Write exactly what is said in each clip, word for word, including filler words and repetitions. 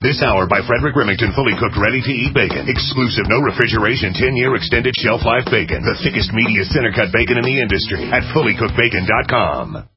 This hour by Frederick Remington, fully cooked, ready-to-eat bacon. Exclusive, no refrigeration, ten-year extended shelf life bacon. The thickest, meatiest, center-cut bacon in the industry at fully cooked bacon dot com.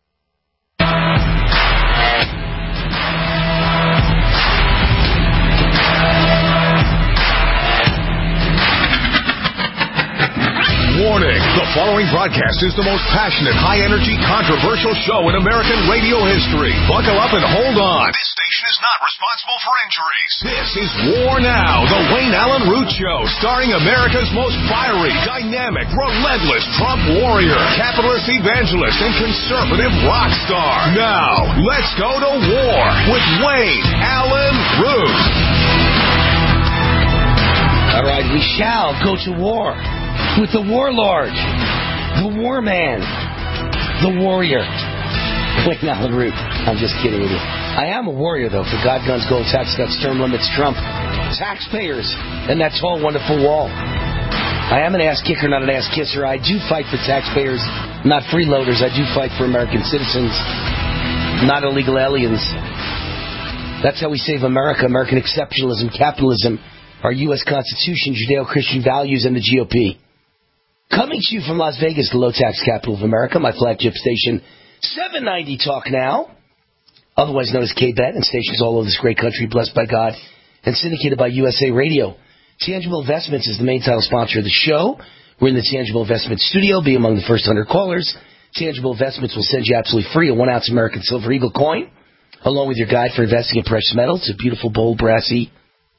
Warning, the following broadcast is the most passionate, high-energy, controversial show in American radio history. Buckle up and hold on. This station is not responsible for injuries. This is War Now, the Wayne Allen Root Show, starring America's most fiery, dynamic, relentless Trump warrior, capitalist evangelist, and conservative rock star. Now, let's go to war with Wayne Allen Root. All right, we shall go to war with the warlord, the war man, the warrior. Wait, now, Root. I'm just kidding with you. I am a warrior, though, for God, guns, gold, tax cuts, term limits, Trump, taxpayers, and that tall, wonderful wall. I am an ass kicker, not an ass kisser. I do fight for taxpayers, not freeloaders. I do fight for American citizens, not illegal aliens. That's how we save America, American exceptionalism, capitalism, our U S Constitution, Judeo-Christian values, and the G O P. Coming to you from Las Vegas, the low-tax capital of America, my flagship station, seven ninety Talk Now, otherwise known as K-Bet, and stations all over this great country, blessed by God, and syndicated by U S A Radio. Tangible Investments is the main title sponsor of the show. We're in the Tangible Investments studio. Be among the first one hundred callers. Tangible Investments will send you absolutely free a one-ounce American Silver Eagle coin, along with your guide for investing in precious metals. It's a beautiful, bold, brassy,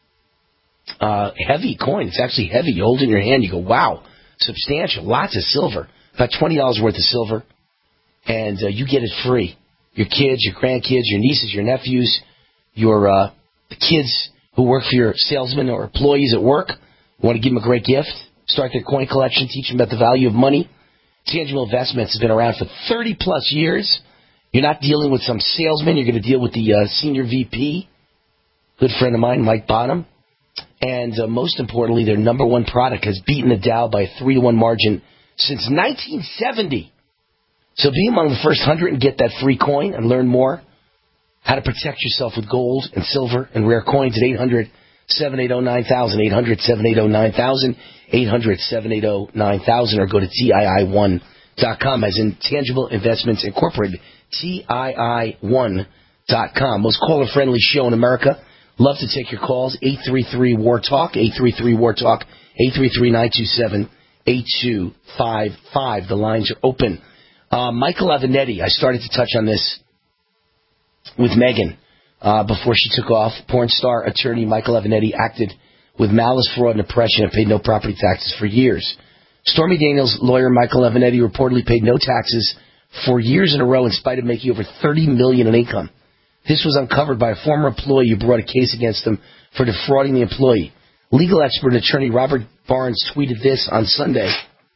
uh, heavy coin. It's actually heavy. You hold it in your hand, you go, wow. Substantial, lots of silver, about twenty dollars worth of silver, and uh, you get it free. Your kids, your grandkids, your nieces, your nephews, your uh, the kids who work for your salesmen or employees at work, you want to give them a great gift, start their coin collection, teach them about the value of money. Tangible Investments has been around for thirty plus years. You're not dealing with some salesman, you're going to deal with the uh, senior V P, good friend of mine, Mike Bonham. And uh, most importantly, their number one product has beaten the Dow by a three to one margin since nineteen seventy. So be among the first one hundred and get that free coin and learn more how to protect yourself with gold and silver and rare coins at eight hundred, seven eight zero, nine thousand, eight hundred, seven eight zero, nine thousand, eight hundred, seven eight zero, nine thousand, or go to T I I one dot com, as in Tangible Investments Incorporated, T I I one dot com. Most caller-friendly show in America. Love to take your calls, eight three three, W A R, TALK, eight three three, W A R, TALK, eight three three, nine two seven, eight two five five. The lines are open. Uh, Michael Avenatti, I started to touch on this with Megan uh, before she took off. Porn star attorney Michael Avenatti acted with malice, fraud, and oppression and paid no property taxes for years. Stormy Daniels' lawyer Michael Avenatti reportedly paid no taxes for years in a row in spite of making over thirty million dollars in income. This was uncovered by a former employee who brought a case against him for defrauding the employee. Legal expert attorney Robert Barnes tweeted this on Sunday.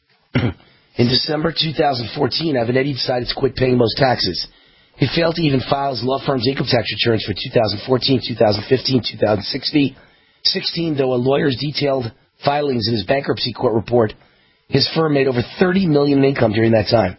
In December two thousand fourteen, Avenatti decided to quit paying most taxes. He failed to even file his law firm's income tax returns for two thousand fourteen, two thousand fifteen, two thousand sixteen, though a lawyer's detailed filings in his bankruptcy court report, his firm made over thirty million dollars in income during that time.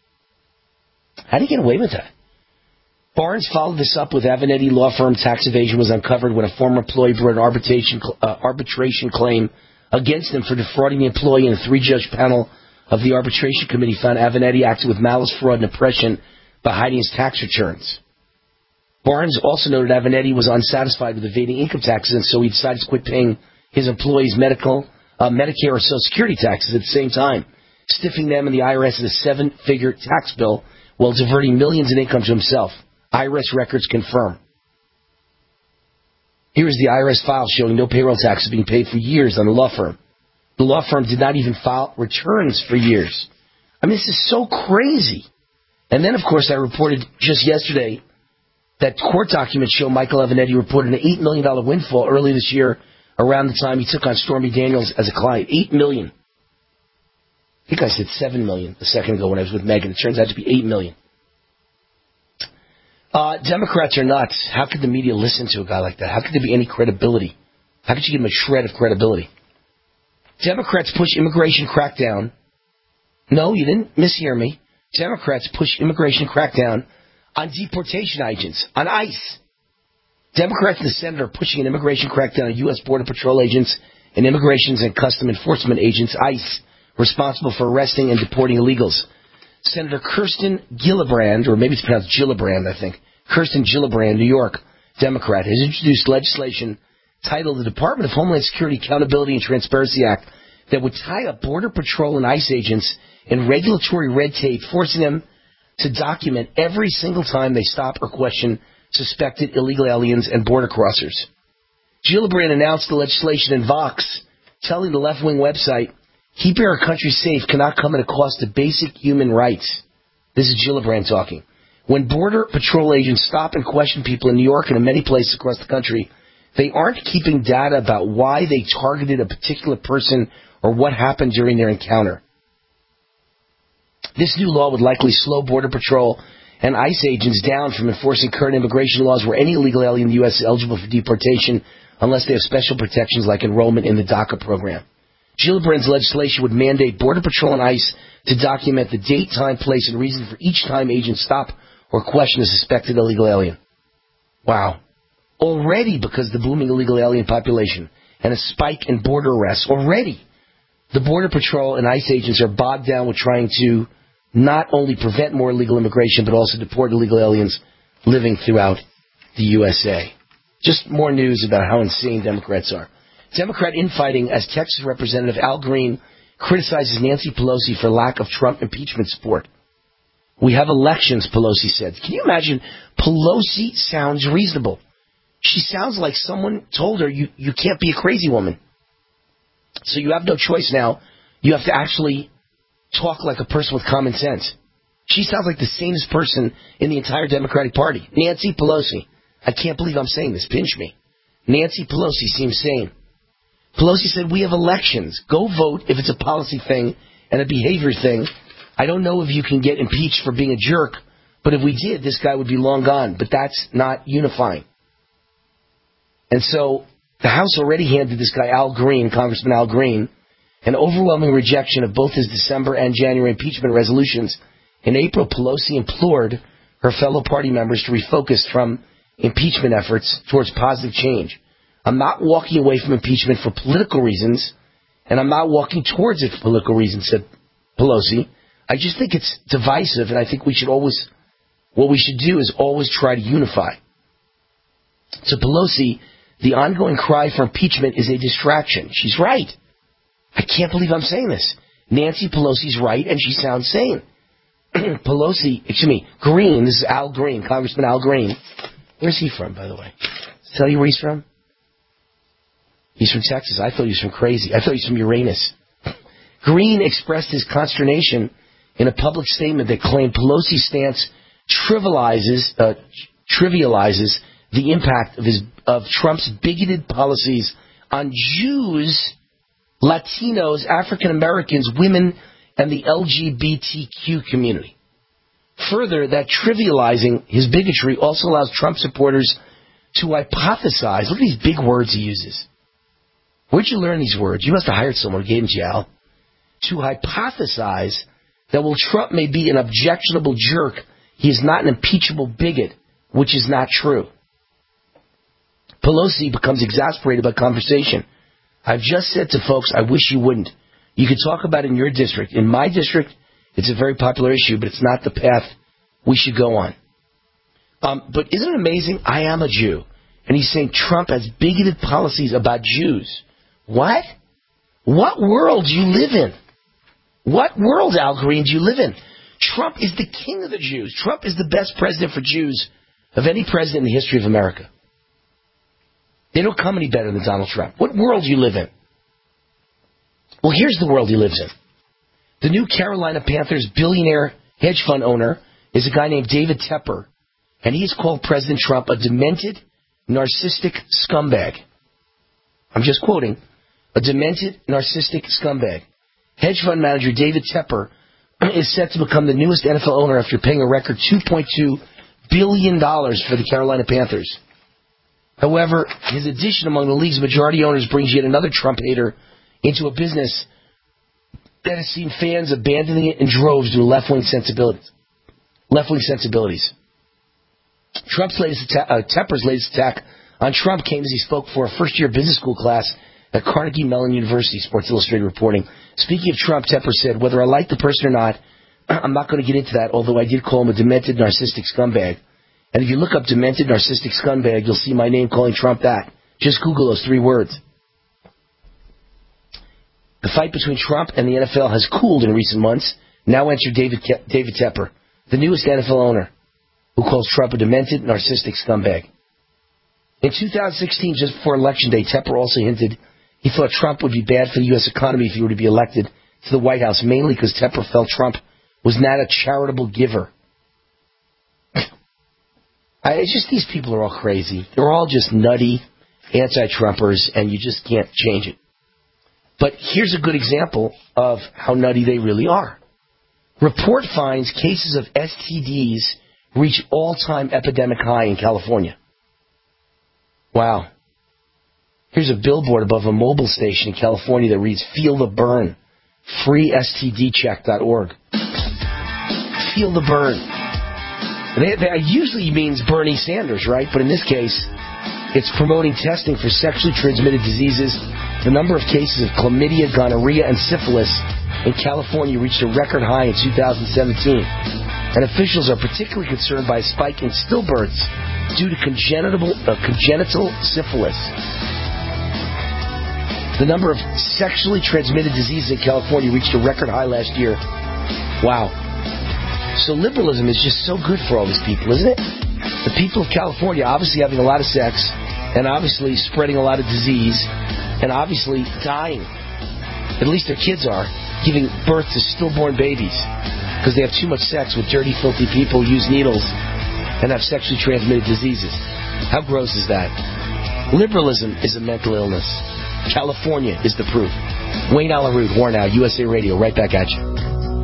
How did he get away with that? Barnes followed this up with Avenatti law firm tax evasion was uncovered when a former employee brought an arbitration, uh, arbitration claim against him for defrauding the employee, and a three-judge panel of the arbitration committee found Avenatti acted with malice, fraud, and oppression by hiding his tax returns. Barnes also noted Avenatti was unsatisfied with evading income taxes, and so he decided to quit paying his employees medical, uh, Medicare or Social Security taxes at the same time, stiffing them and the I R S at a seven-figure tax bill while diverting millions in income to himself. I R S records confirm. Here is the I R S file showing no payroll taxes being paid for years on the law firm. The law firm did not even file returns for years. I mean, this is so crazy. And then, of course, I reported just yesterday that court documents show Michael Avenatti reported an eight million dollars windfall early this year around the time he took on Stormy Daniels as a client. eight million dollars. I think I said seven million dollars a second ago when I was with Megan. It turns out to be eight million dollars. Uh, Democrats are nuts. How could the media listen to a guy like that? How could there be any credibility? How could you give him a shred of credibility? Democrats push immigration crackdown. No, you didn't mishear me. Democrats push immigration crackdown on deportation agents, on ICE. Democrats in the Senate are pushing an immigration crackdown on U S Border Patrol agents and Immigrations and Custom Enforcement agents, ICE, responsible for arresting and deporting illegals. Senator Kirsten Gillibrand, or maybe it's pronounced Gillibrand, I think, Kirsten Gillibrand, New York, Democrat, has introduced legislation titled the Department of Homeland Security Accountability and Transparency Act that would tie up Border Patrol and ICE agents in regulatory red tape, forcing them to document every single time they stop or question suspected illegal aliens and border crossers. Gillibrand announced the legislation in Vox, telling the left-wing website, keeping our country safe cannot come at a cost of basic human rights. This is Gillibrand talking. When Border Patrol agents stop and question people in New York and in many places across the country, they aren't keeping data about why they targeted a particular person or what happened during their encounter. This new law would likely slow Border Patrol and ICE agents down from enforcing current immigration laws where any illegal alien in the U S is eligible for deportation unless they have special protections like enrollment in the DACA program. Gillibrand's legislation would mandate Border Patrol and ICE to document the date, time, place, and reason for each time agents stop or question a suspected illegal alien. Wow. Already, because of the booming illegal alien population and a spike in border arrests, already the Border Patrol and ICE agents are bogged down with trying to not only prevent more illegal immigration, but also deport illegal aliens living throughout the U S A. Just more news about how insane Democrats are. Democrat infighting as Texas Representative Al Green criticizes Nancy Pelosi for lack of Trump impeachment support. We have elections, Pelosi said. Can you imagine? Pelosi sounds reasonable. She sounds like someone told her, you, you can't be a crazy woman. So you have no choice now. You have to actually talk like a person with common sense. She sounds like the sanest person in the entire Democratic Party. Nancy Pelosi. I can't believe I'm saying this. Pinch me. Nancy Pelosi seems sane. Pelosi said, we have elections. Go vote if it's a policy thing and a behavior thing. I don't know if you can get impeached for being a jerk, but if we did, this guy would be long gone. But that's not unifying. And so the House already handed this guy Al Green, Congressman Al Green, an overwhelming rejection of both his December and January impeachment resolutions. In April, Pelosi implored her fellow party members to refocus from impeachment efforts towards positive change. I'm not walking away from impeachment for political reasons, and I'm not walking towards it for political reasons, said Pelosi. I just think it's divisive, and I think we should always, what we should do is always try to unify. To Pelosi, the ongoing cry for impeachment is a distraction. She's right. I can't believe I'm saying this. Nancy Pelosi's right, and she sounds sane. Pelosi, excuse me, Green, this is Al Green, Congressman Al Green. Where's he from, by the way? Tell you where he's from? He's from Texas. I thought he was from crazy. I thought he was from Uranus. Green expressed his consternation in a public statement that claimed Pelosi's stance trivializes, uh, trivializes the impact of his of Trump's bigoted policies on Jews, Latinos, African Americans, women, and the L G B T Q community. Further, that trivializing his bigotry also allows Trump supporters to hypothesize. Look at these big words he uses. Where'd you learn these words? You must have hired someone who gave them to you, Al. To hypothesize that while Trump may be an objectionable jerk, he is not an impeachable bigot, which is not true. Pelosi becomes exasperated by conversation. I've just said to folks, I wish you wouldn't. You could talk about it in your district. In my district, it's a very popular issue, but it's not the path we should go on. Um, but isn't it amazing? I am a Jew. And he's saying Trump has bigoted policies about Jews. What? What world do you live in? What world, Al Green, do you live in? Trump is the king of the Jews. Trump is the best president for Jews of any president in the history of America. They don't come any better than Donald Trump. What world do you live in? Well, here's the world he lives in. The new Carolina Panthers billionaire hedge fund owner is a guy named David Tepper, and he's called President Trump a demented, narcissistic scumbag. I'm just quoting. A demented, narcissistic scumbag. Hedge fund manager David Tepper is set to become the newest N F L owner after paying a record two point two billion dollars for the Carolina Panthers. However, his addition among the league's majority owners brings yet another Trump hater into a business that has seen fans abandoning it in droves due to left-wing sensibilities. Left-wing sensibilities. Trump's latest attack, uh, Tepper's latest attack On Trump came as he spoke for a first-year business school class at Carnegie Mellon University, Sports Illustrated reporting. Speaking of Trump, Tepper said, whether I like the person or not, I'm not going to get into that, although I did call him a demented, narcissistic scumbag. And if you look up demented, narcissistic scumbag, you'll see my name calling Trump that. Just Google those three words. The fight between Trump and the N F L has cooled in recent months. Now enter David Ke- David Tepper, the newest N F L owner, who calls Trump a demented, narcissistic scumbag. In two thousand sixteen, just before Election Day, Tepper also hinted he thought Trump would be bad for the U S economy if he were to be elected to the White House, mainly because Tepper felt Trump was not a charitable giver. I, it's just these people are all crazy. They're all just nutty anti-Trumpers, and you just can't change it. But here's a good example of how nutty they really are. Report finds cases of S T Ds reach all-time epidemic high in California. Wow. Here's a billboard above a mobile station in California that reads, Feel the Burn, free S T D check dot org. Feel the burn. That usually means Bernie Sanders, right? But in this case, it's promoting testing for sexually transmitted diseases. The number of cases of chlamydia, gonorrhea, and syphilis in California reached a record high in two thousand seventeen. And officials are particularly concerned by a spike in stillbirths due to congenital, uh, congenital syphilis. The number of sexually transmitted diseases in California reached a record high last year. Wow. So liberalism is just so good for all these people, isn't it? The people of California obviously having a lot of sex, and obviously spreading a lot of disease, and obviously dying. At least their kids are, giving birth to stillborn babies, because they have too much sex with dirty, filthy people who use needles and have sexually transmitted diseases. How gross is that? Liberalism is a mental illness. California is the proof. Wayne Allyn Root, War Now, U S A Radio, right back at you.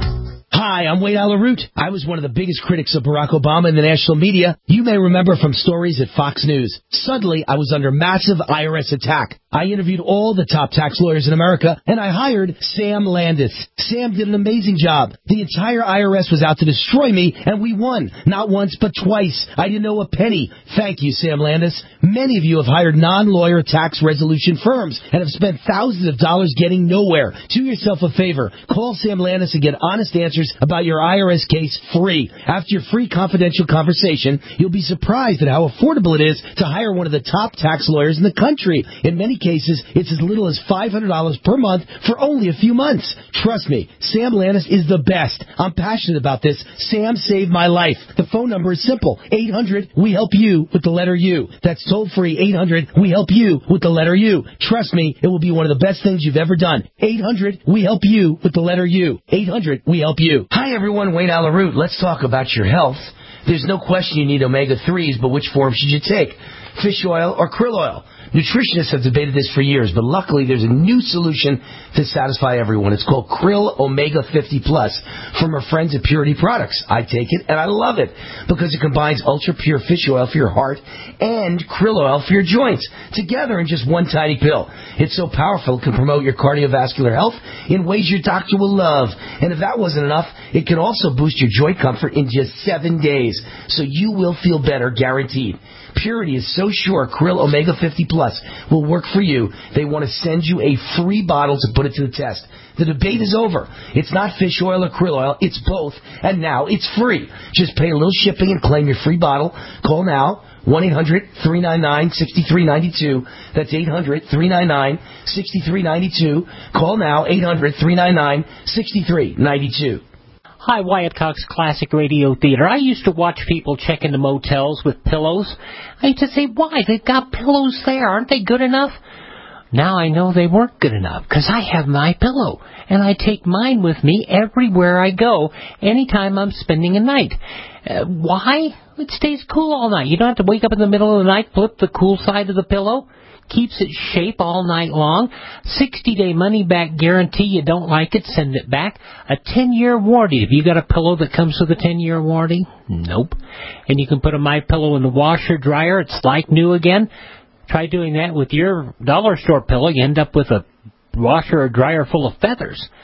Hi, I'm Wayne Allyn Root. I was one of the biggest critics of Barack Obama in the national media. You may remember from stories at Fox News. Suddenly, I was under massive I R S attack. I interviewed all the top tax lawyers in America, and I hired Sam Landis. Sam did an amazing job. The entire I R S was out to destroy me, and we won. Not once, but twice. I didn't owe a penny. Thank you, Sam Landis. Many of you have hired non-lawyer tax resolution firms and have spent thousands of dollars getting nowhere. Do yourself a favor. Call Sam Landis and get honest answers about your I R S case free. After your free confidential conversation, you'll be surprised at how affordable it is to hire one of the top tax lawyers in the country. In many cases, it's as little as five hundred dollars per month for only a few months. Trust me, Sam Landis is the best. I'm passionate about this. Sam saved my life. The phone number is simple. eight hundred we help you with the letter U. That's toll free. eight hundred we help you with the letter U. Trust me, it will be one of the best things you've ever done. eight hundred we help you with the letter U. eight hundred we help you. Hi everyone, Wayne Allyn Root. Let's talk about your health. There's no question you need omega threes, but which form should you take? Fish oil or krill oil? Nutritionists have debated this for years, but luckily there's a new solution to satisfy everyone. It's called Krill Omega fifty Plus from our friends at Purity Products. I take it, and I love it, because it combines ultra-pure fish oil for your heart and krill oil for your joints, together in just one tiny pill. It's so powerful it can promote your cardiovascular health in ways your doctor will love. And if that wasn't enough, it can also boost your joint comfort in just seven days, so you will feel better, guaranteed. Purity is so sure Krill Omega fifty Plus will work for you, they want to send you a free bottle to put it to the test. The debate is over. It's not fish oil or krill oil, it's both, and now it's free. Just pay a little shipping and claim your free bottle. Call now, one eight hundred three nine nine six three nine two. That's eight hundred three nine nine six three nine two. Call now, eight hundred three nine nine six three nine two. Hi, Wyatt Cox, Classic Radio Theater. I used to watch people check into motels with pillows. I used to say, why? They've got pillows there. Aren't they good enough? Now I know they weren't good enough, because I have my pillow, and I take mine with me everywhere I go, anytime I'm spending a night. Uh, why? It stays cool all night. You don't have to wake up in the middle of the night, flip the cool side of the pillow. Keeps its shape all night long. sixty-day money-back guarantee. You don't like it, send it back. A ten-year warranty. Have you got a pillow that comes with a ten-year warranty? Nope. And you can put a My Pillow in the washer dryer. It's like new again. Try doing that with your dollar store pillow. You end up with a washer or dryer full of feathers.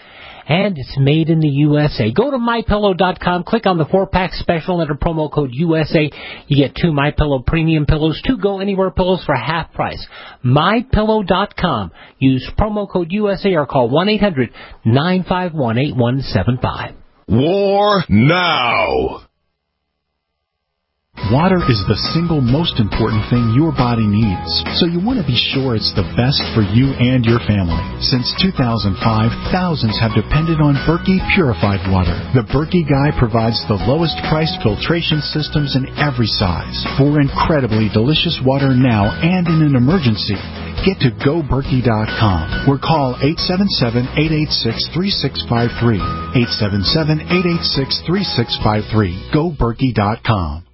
and it's made in the U S A. Go to my pillow dot com, click on the four-pack special, enter promo code U S A. You get two MyPillow premium pillows, two Go Anywhere pillows for half price. my pillow dot com. Use promo code U S A or call one eight hundred nine five one eight one seven five. War now. Water is the single most important thing your body needs, so you want to be sure it's the best for you and your family. Since two thousand five, thousands have depended on Berkey purified water. The Berkey Guy provides the lowest priced filtration systems in every size for incredibly delicious water now and in an emergency. Get to go berkey dot com or call eight seven seven, eight eight six, three six five three. eight seven seven, eight eight six, three six five three. go berkey dot com.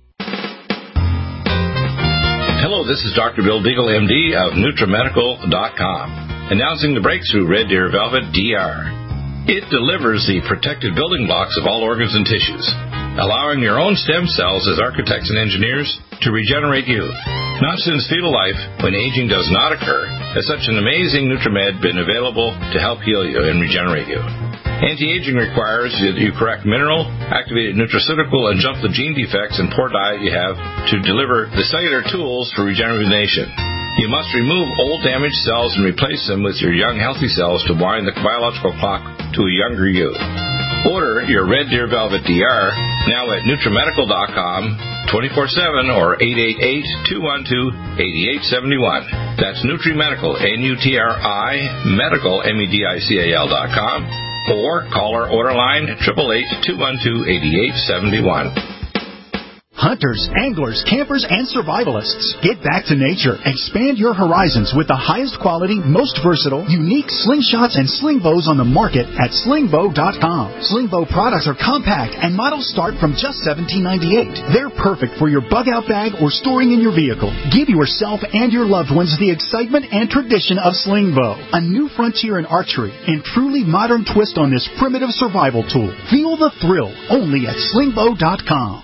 Hello, this is Doctor Bill Deagle, M D of NutriMedical dot com, announcing the breakthrough Red Deer Velvet D R. It delivers the protected building blocks of all organs and tissues, allowing your own stem cells as architects and engineers to regenerate you. Not since fetal life, when aging does not occur, has such an amazing NutriMed been available to help heal you and regenerate you. Anti-aging requires that you correct mineral, activated nutraceutical, and jump the gene defects and poor diet you have to deliver the cellular tools for regeneration. You must remove old damaged cells and replace them with your young healthy cells to wind the biological clock to a younger you. Order your Red Deer Velvet D R now at NutriMedical dot com, twenty-four seven, or eight eight eight, two one two, eight eight seven one. That's NutriMedical, N U T R I, medical, M E D I C A L dot com. Or call our order line, eight eight eight, two one two, eight eight seven one. Hunters, anglers, campers, and survivalists, get back to nature. Expand your horizons with the highest quality, most versatile, unique slingshots and sling bows on the market at sling bow dot com. Sling bow products are compact and models start from just seventeen ninety-eight. They're perfect for your bug-out bag or storing in your vehicle. Give yourself and your loved ones the excitement and tradition of sling bow, a new frontier in archery and truly modern twist on this primitive survival tool. Feel the thrill only at sling bow dot com.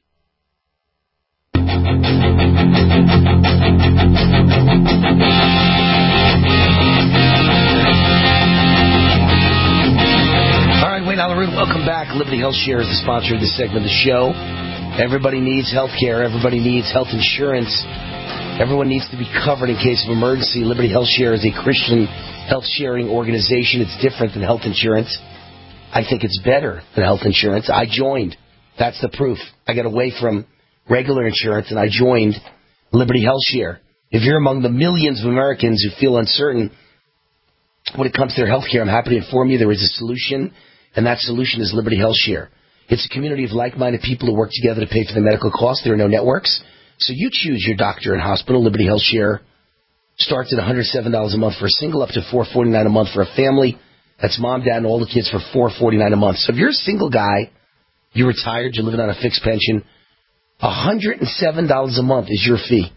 All right, Wayne Alaroot, welcome back. Liberty Health Share is the sponsor of this segment of the show. Everybody needs health care. Everybody needs health insurance. Everyone needs to be covered in case of emergency. Liberty Health Share is a Christian health sharing organization. It's different than health insurance. I think it's better than health insurance. I joined. That's the proof. I got away from regular insurance, and I joined Liberty Health Share. If you're among the millions of Americans who feel uncertain when it comes to their health care, I'm happy to inform you there is a solution, and that solution is Liberty Health Share. It's a community of like-minded people who work together to pay for the medical costs. There are no networks, so you choose your doctor and hospital. Liberty Health Share starts at one hundred seven dollars a month for a single, up to four hundred forty-nine dollars a month for a family. That's mom, dad, and all the kids for four hundred forty-nine dollars a month. So if you're a single guy, you're retired, you're living on a fixed pension, one hundred seven dollars a month is your fee.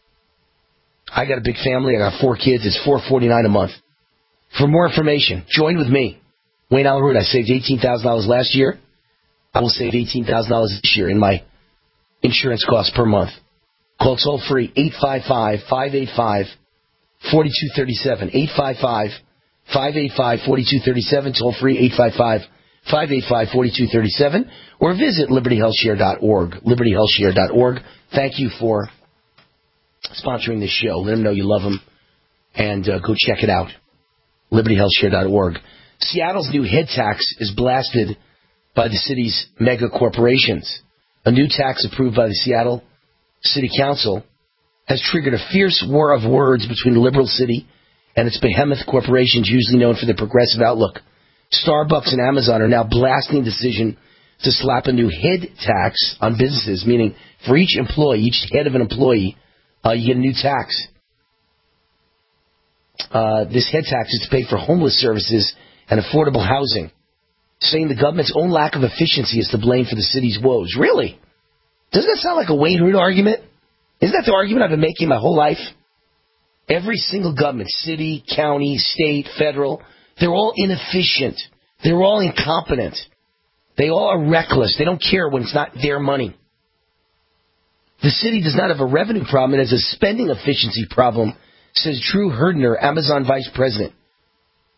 I got a big family. I got four kids. It's four hundred forty-nine dollars a month. For more information, join with me. Wayne Alaroot. I saved eighteen thousand dollars last year. I will save eighteen thousand dollars this year in my insurance costs per month. Call toll free eight five five, five eight five, four two three seven. eight five five, five eight five, four two three seven. Toll free eight five five, five eight five, four two three seven. Or visit liberty health share dot org. liberty health share dot org. Thank you for sponsoring this show. Let them know you love them. And uh, go check it out. liberty health share dot org. Seattle's new head tax is blasted by the city's mega corporations. A new tax approved by the Seattle City Council has triggered a fierce war of words between the liberal city and its behemoth corporations, usually known for their progressive outlook. Starbucks and Amazon are now blasting the decision to slap a new head tax on businesses, meaning for each employee, each head of an employee, uh, you get a new tax. Uh, this head tax is to pay for homeless services and affordable housing, saying the government's own lack of efficiency is to blame for the city's woes. Really? Doesn't that sound like a Wayne Root argument? Isn't that the argument I've been making my whole life? Every single government, city, county, state, federal, they're all inefficient. They're all incompetent. They all are reckless. They don't care when it's not their money. The city does not have a revenue problem. It has a spending efficiency problem, says Drew Herdner, Amazon vice president.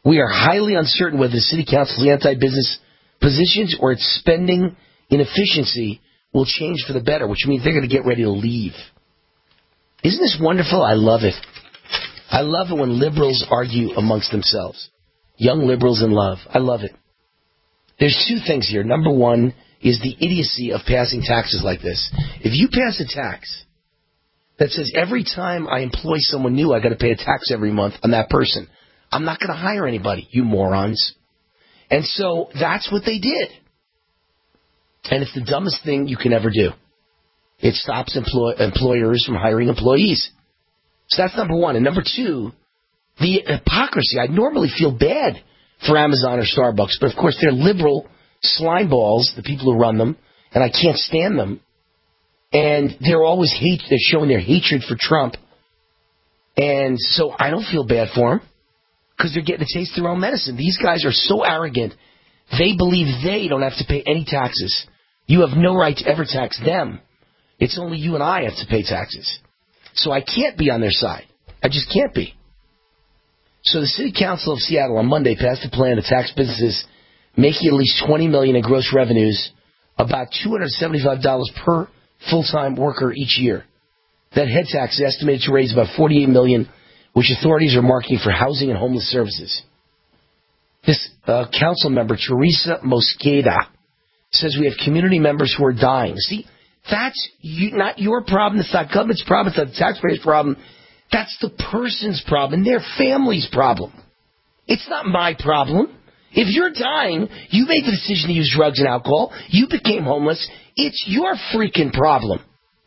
We are highly uncertain whether the city council's anti-business positions or its spending inefficiency will change for the better, which means they're going to get ready to leave. Isn't this wonderful? I love it. I love it when liberals argue amongst themselves. Young liberals in love. I love it. There's two things here. Number one is the idiocy of passing taxes like this. If you pass a tax that says every time I employ someone new, I got to pay a tax every month on that person, I'm not going to hire anybody, you morons. And so that's what they did. And it's the dumbest thing you can ever do. It stops employ- employers from hiring employees. So that's number one. And number two, the hypocrisy. I normally feel bad for Amazon or Starbucks, but of course they're liberal slime balls, the people who run them, and I can't stand them. And they're always hate. They're showing their hatred for Trump. And so I don't feel bad for them because they're getting a taste of their own medicine. These guys are so arrogant. They believe they don't have to pay any taxes. You have no right to ever tax them. It's only you and I have to pay taxes. So I can't be on their side. I just can't be. So the City Council of Seattle on Monday passed a plan to tax businesses making at least twenty million dollars in gross revenues, about two hundred seventy-five dollars per full-time worker each year. That head tax is estimated to raise about forty-eight million dollars, which authorities are marketing for housing and homeless services. This uh, council member, Teresa Mosqueda, says we have community members who are dying. See, that's you, not your problem. It's not government's problem. It's not the taxpayer's problem. That's the person's problem, their family's problem. It's not my problem. If you're dying, you made the decision to use drugs and alcohol. You became homeless. It's your freaking problem.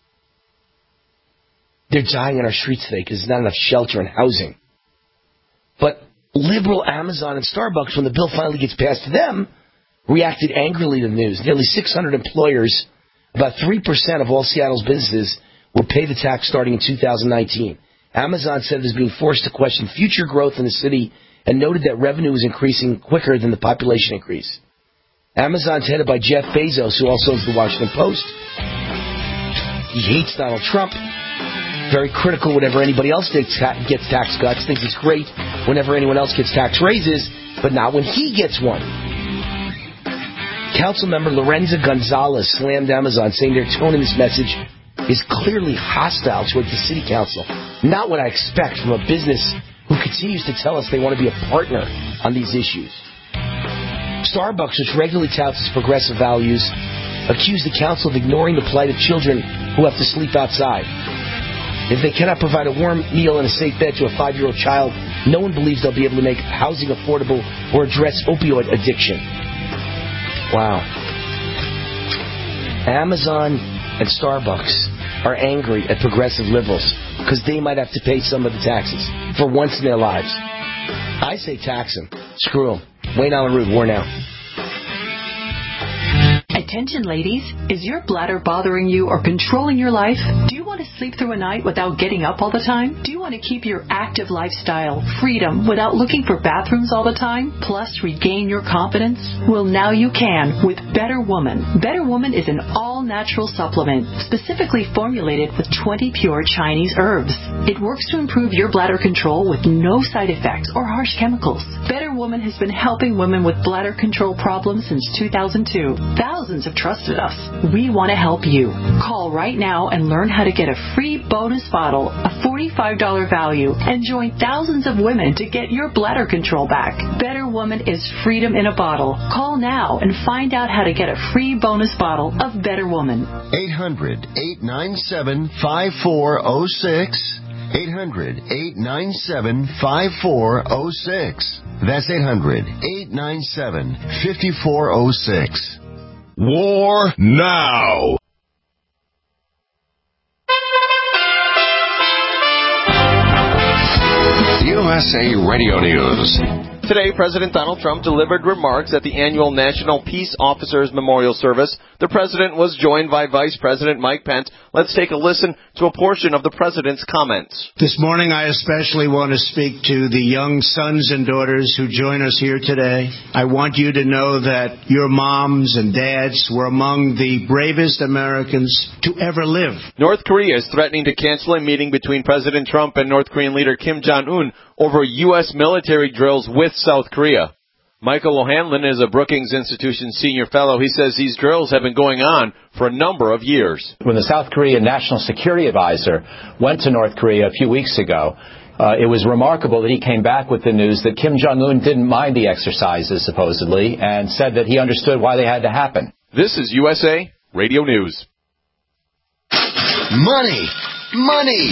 They're dying in our streets today because there's not enough shelter and housing. But liberal Amazon and Starbucks, when the bill finally gets passed to them, reacted angrily to the news. Nearly six hundred employers, about three percent of all Seattle's businesses, will pay the tax starting in two thousand nineteen. Amazon said it is being forced to question future growth in the city and noted that revenue is increasing quicker than the population increase. Amazon's headed by Jeff Bezos, who also owns the Washington Post. He hates Donald Trump. Very critical whenever anybody else gets tax cuts. Thinks it's great whenever anyone else gets tax raises, but not when he gets one. Councilmember Lorenza Gonzalez slammed Amazon, saying their tone in this message is clearly hostile towards the city council. Not what I expect from a business who continues to tell us they want to be a partner on these issues. Starbucks, which regularly touts its progressive values, accused the council of ignoring the plight of children who have to sleep outside. If they cannot provide a warm meal and a safe bed to a five-year-old child, no one believes they'll be able to make housing affordable or address opioid addiction. Wow. Amazon and Starbucks are angry at progressive liberals because they might have to pay some of the taxes for once in their lives. I say tax them. Screw them. Wayne Allen Root, War Now. Attention, ladies. Is your bladder bothering you or controlling your life? Do you want to sleep through a night without getting up all the time? Do you want to keep your active lifestyle, freedom, without looking for bathrooms all the time, plus regain your confidence? Well, now you can with Better Woman. Better Woman is an all-natural supplement specifically formulated with twenty pure Chinese herbs. It works to improve your bladder control with no side effects or harsh chemicals. Better Woman has been helping women with bladder control problems since two thousand two. Thousands have trusted us. We want to help you. Call right now and learn how to get a free bonus bottle, a forty-five dollars value, and join thousands of women to get your bladder control back. Better Woman is freedom in a bottle. Call now and find out how to get a free bonus bottle of Better Woman. eight hundred, eight nine seven, five four zero six. eight hundred, eight nine seven, five four zero six. That's eight hundred, eight nine seven, five four zero six. War now. U S A Radio News. Today, President Donald Trump delivered remarks at the annual National Peace Officers Memorial Service. The president was joined by Vice President Mike Pence. Let's take a listen to a portion of the president's comments. This morning, I especially want to speak to the young sons and daughters who join us here today. I want you to know that your moms and dads were among the bravest Americans to ever live. North Korea is threatening to cancel a meeting between President Trump and North Korean leader Kim Jong-un over U S military drills with South Korea. Michael O'Hanlon is a Brookings Institution senior fellow. He says these drills have been going on for a number of years. When the South Korean National Security Advisor went to North Korea a few weeks ago, uh, it was remarkable that he came back with the news that Kim Jong-un didn't mind the exercises, supposedly, and said that he understood why they had to happen. This is U S A Radio News. Money, money,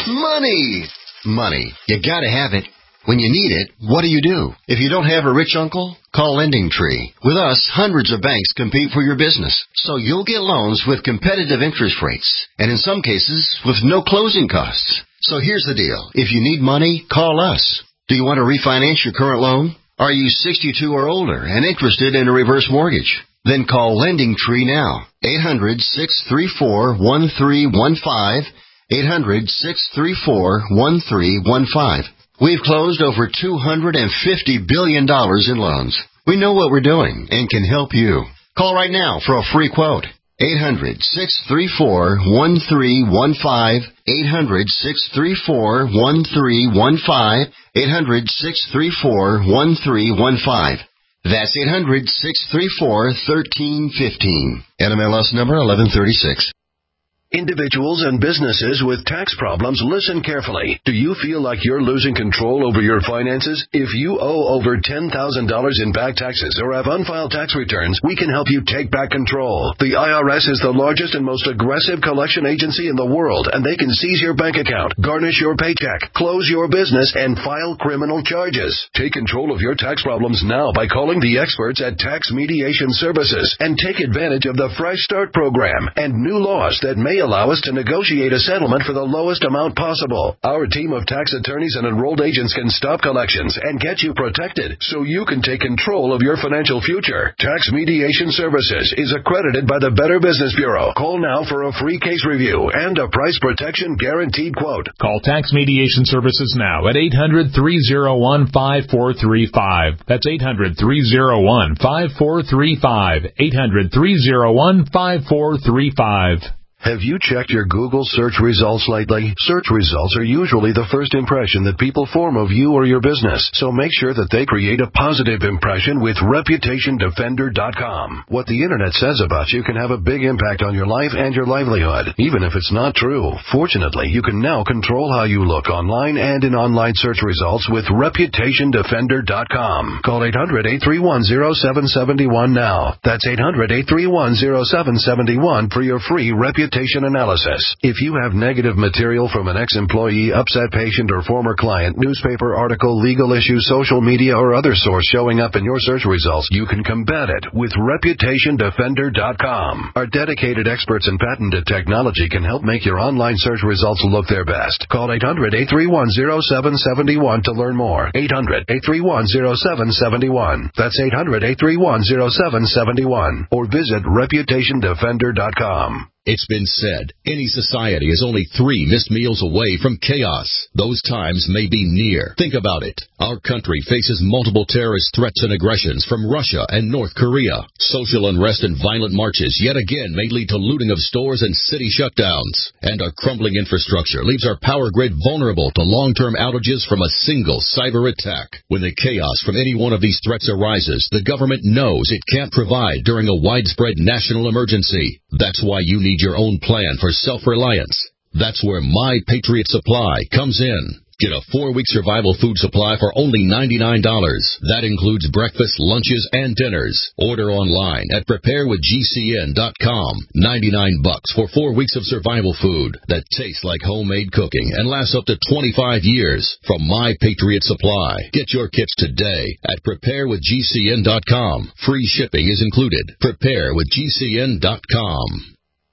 money, money. You gotta have it. When you need it, what do you do? If you don't have a rich uncle, call Lending Tree. With us, hundreds of banks compete for your business, so you'll get loans with competitive interest rates, and in some cases, with no closing costs. So here's the deal. If you need money, call us. Do you want to refinance your current loan? Are you sixty-two or older and interested in a reverse mortgage? Then call Lending Tree now. eight hundred, six three four, one three one five. eight hundred, six three four, one three one five. We've closed over two hundred fifty billion dollars in loans. We know what we're doing and can help you. Call right now for a free quote. eight hundred, six three four, one three one five. eight hundred, six three four, one three one five. eight hundred, six three four, one three one five. That's eight hundred, six three four, one three one five. N M L S number eleven thirty-six. Individuals and businesses with tax problems, listen carefully. Do you feel like you're losing control over your finances? If you owe over ten thousand dollars in back taxes or have unfiled tax returns, we can help you take back control. The I R S is the largest and most aggressive collection agency in the world, and they can seize your bank account, garnish your paycheck, close your business, and file criminal charges. Take control of your tax problems now by calling the experts at Tax Mediation Services and take advantage of the Fresh Start program and new laws that may allow us to negotiate a settlement for the lowest amount possible. Our team of tax attorneys and enrolled agents can stop collections and get you protected so you can take control of your financial future. Tax Mediation Services is accredited by the Better Business Bureau. Call now for a free case review and a price protection guaranteed quote. Call Tax Mediation Services now at eight hundred, three oh one, five four three five. That's eight hundred, three oh one, five four three five. eight hundred, three oh one, five four three five. Have you checked your Google search results lately? Search results are usually the first impression that people form of you or your business, so make sure that they create a positive impression with Reputation Defender dot com. What the Internet says about you can have a big impact on your life and your livelihood, even if it's not true. Fortunately, you can now control how you look online and in online search results with Reputation Defender dot com. Call eight hundred, eight three one, oh seven seven one now. That's eight hundred, eight three one, oh seven seven one for your free Reputation analysis. If you have negative material from an ex-employee, upset patient, or former client, newspaper article, legal issue, social media, or other source showing up in your search results, you can combat it with Reputation Defender dot com. Our dedicated experts in patented technology can help make your online search results look their best. Call eight hundred, eight three one, oh seven seven one to learn more. eight hundred, eight three one, oh seven seven one. That's eight hundred, eight three one, oh seven seven one. Or visit Reputation Defender dot com. It's been said, any society is only three missed meals away from chaos. Those times may be near. Think about it. Our country faces multiple terrorist threats and aggressions from Russia and North Korea. Social unrest and violent marches yet again may lead to looting of stores and city shutdowns. And our crumbling infrastructure leaves our power grid vulnerable to long-term outages from a single cyber attack. When the chaos from any one of these threats arises, the government knows it can't provide during a widespread national emergency. That's why you need your own plan for self-reliance. That's where My Patriot Supply comes in. Get a four-week survival food supply for only ninety-nine dollars. That includes breakfast, lunches, and dinners. Order online at prepare with G C N dot com. ninety-nine bucks for four weeks of survival food that tastes like homemade cooking and lasts up to twenty-five years from My Patriot Supply. Get your kits today at prepare with G C N dot com. Free shipping is included. prepare with G C N dot com.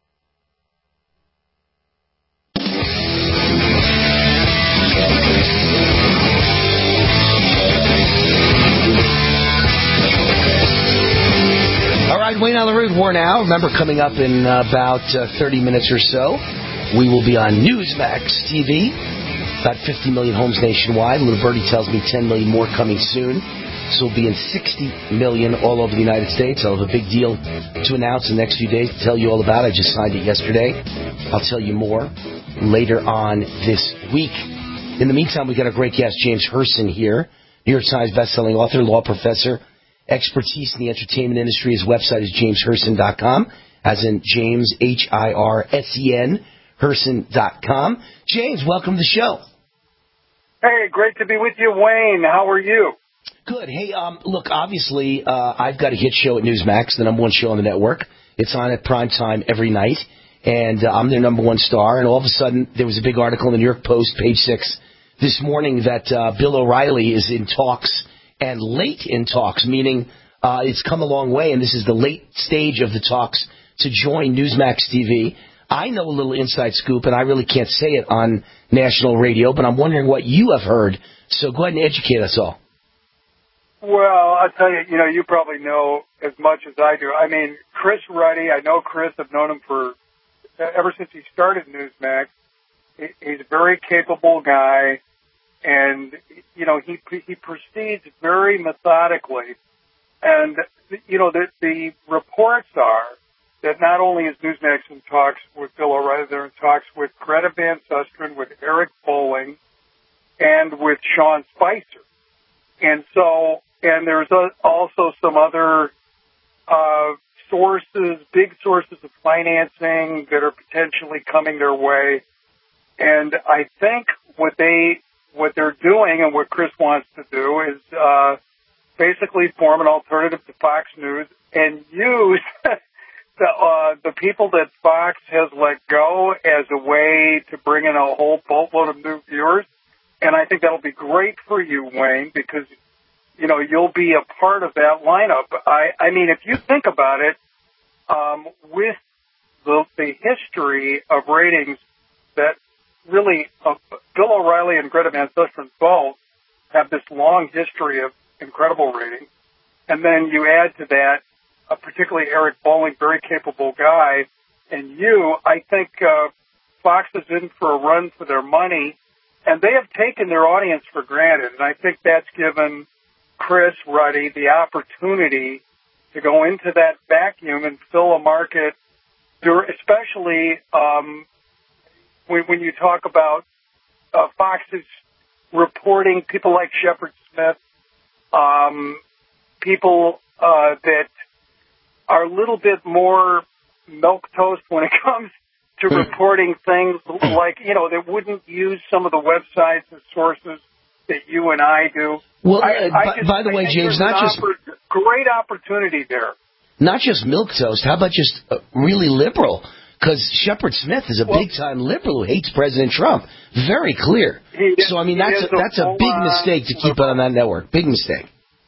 Wayne on the Root, War Now. Remember, coming up in uh, about uh, thirty minutes or so, we will be on Newsmax T V. About fifty million homes nationwide. Little Birdie tells me ten million more coming soon. So we'll be in sixty million all over the United States. I'll have a big deal to announce in the next few days to tell you all about. I just signed it yesterday. I'll tell you more later on this week. In the meantime, we got a great guest, James Hirson, here. New York Times bestselling author, law professor, expertise in the entertainment industry. His website is james hirson dot com, as in James, H I R S E N, hirson dot com. James, welcome to the show. Hey, great to be with you, Wayne. How are you? Good. Hey, um, look, obviously, uh, I've got a hit show at Newsmax, the number one show on the network. It's on at prime time every night, and uh, I'm their number one star. And all of a sudden, there was a big article in the New York Post, page six, this morning that uh, Bill O'Reilly is in talks, and late in talks, meaning uh, it's come a long way, and this is the late stage of the talks to join Newsmax T V. I know a little inside scoop, and I really can't say it on national radio, but I'm wondering what you have heard. So go ahead and educate us all. Well, I'll tell you, you know, you probably know as much as I do. I mean, Chris Ruddy, I know Chris. I've known him for ever since he started Newsmax. He's a very capable guy. And, you know, he he proceeds very methodically. And, you know, the, the reports are that not only is Newsmax in talks with Bill O'Reilly, they're in talks with Greta Van Susteren, with Eric Bolling, and with Sean Spicer. And so, and there's also some other uh, sources, big sources of financing that are potentially coming their way. And I think what they... What they're doing and what Chris wants to do is uh, basically form an alternative to Fox News and use the, uh, the people that Fox has let go as a way to bring in a whole boatload of new viewers. And I think that'll be great for you, Wayne, because, you know, you'll be a part of that lineup. I, I mean, if you think about it, um, with the, the history of ratings that really, uh, Bill O'Reilly and Greta Van Susteren both have this long history of incredible ratings. And then you add to that, uh, particularly Eric Bolling, very capable guy, and you, I think uh, Fox is in for a run for their money, and they have taken their audience for granted. And I think that's given Chris Ruddy the opportunity to go into that vacuum and fill a market, especially um, when, when you talk about uh, Fox's reporting, people like Shepard Smith, um, people uh, that are a little bit more milquetoast when it comes to reporting things like, you know, that wouldn't use some of the websites and sources that you and I do. Well, I, uh, I by, just, by the way, James, not just oppor- great opportunity there. Not just milquetoast. How about just uh, really liberal? Because Shepard Smith is a well, big-time liberal who hates President Trump. Very clear. Is, so I mean, that's a, that's a big mistake to keep it on that network. Big mistake.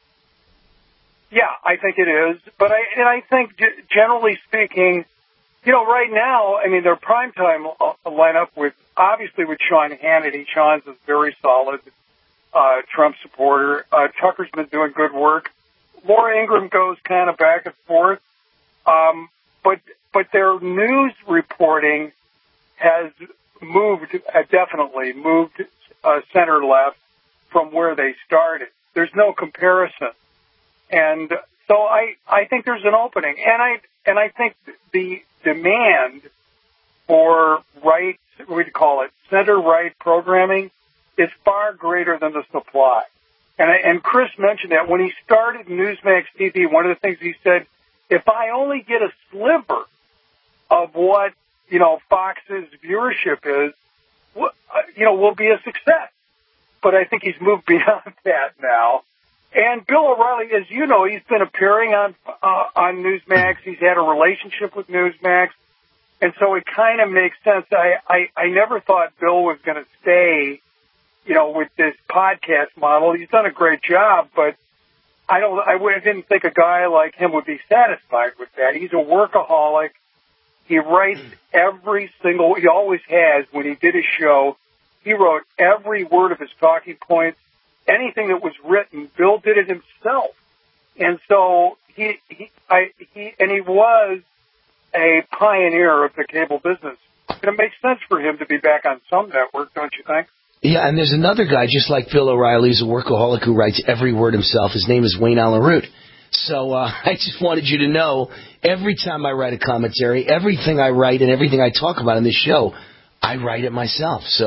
Yeah, I think it is. But I and I think generally speaking, you know, right now, I mean, their primetime lineup with, obviously with Sean Hannity. Sean's a very solid uh, Trump supporter. Uh, Tucker's been doing good work. Laura Ingraham goes kind of back and forth. Um, but but their news reporting has moved, uh, definitely moved uh, center-left from where they started. There's no comparison. And so I, I think there's an opening. And I and I think the demand for right, what do you call it, center-right programming is far greater than the supply. And, I, and Chris mentioned that when he started Newsmax T V, one of the things he said, if I only get a sliver of what, you know, Fox's viewership is, you know, we'll be a success. But I think he's moved beyond that now. And Bill O'Reilly, as you know, he's been appearing on uh, on Newsmax. He's had a relationship with Newsmax. And so it kind of makes sense. I, I, I never thought Bill was going to stay, you know, with this podcast model. He's done a great job, but I don't. I didn't think a guy like him would be satisfied with that. He's a workaholic. He writes every single. He always has. When he did his show, he wrote every word of his talking points. Anything that was written, Bill did it himself, and so he he I he and he was a pioneer of the cable business. And it makes sense for him to be back on some network, don't you think? Yeah, and there's another guy just like Bill O'Reilly, who's a workaholic who writes every word himself. His name is Wayne Allyn Root. So uh, I just wanted you to know, every time I write a commentary, everything I write and everything I talk about in this show, I write it myself. So